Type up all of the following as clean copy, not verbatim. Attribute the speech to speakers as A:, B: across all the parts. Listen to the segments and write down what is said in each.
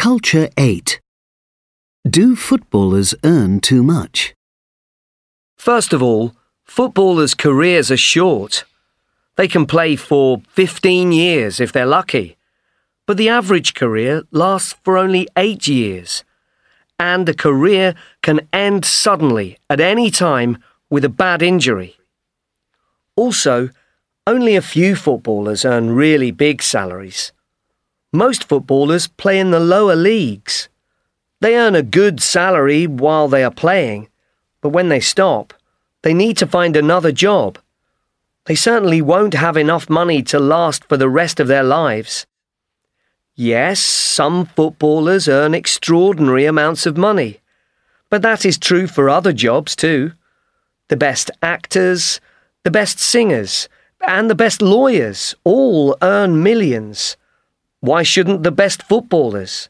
A: Culture 8. Do footballers earn too much?
B: First of all, footballers' careers are short. They can play for 15 years if they're lucky, but the average career lasts for only 8 years, and a career can end suddenly at any time with a bad injury. Also, only a few footballers earn really big salaries. Most footballers play in the lower leagues. They earn a good salary while they are playing, but when they stop, they need to find another job. They certainly won't have enough money to last for the rest of their lives. Yes, some footballers earn extraordinary amounts of money, but that is true for other jobs too. The best actors, the best singers, and the best lawyers all earn millions. Why shouldn't the best footballers?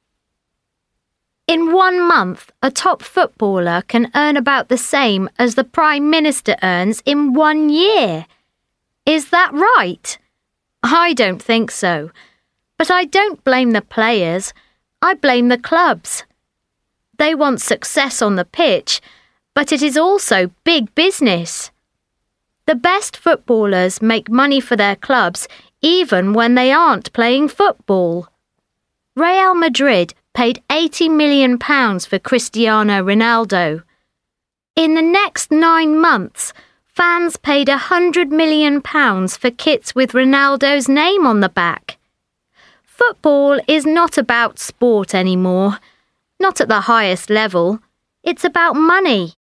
C: In 1 month, a top footballer can earn about the same as the Prime Minister earns in 1 year. Is that right? I don't think so. But I don't blame the players. I blame the clubs. They want success on the pitch, but it is also big business. The best footballers make money for their clubs even when they aren't playing football. Real Madrid paid £80 million for Cristiano Ronaldo. In the next 9 months, fans paid £100 million for kits with Ronaldo's name on the back. Football is not about sport anymore. Not at the highest level. It's about money.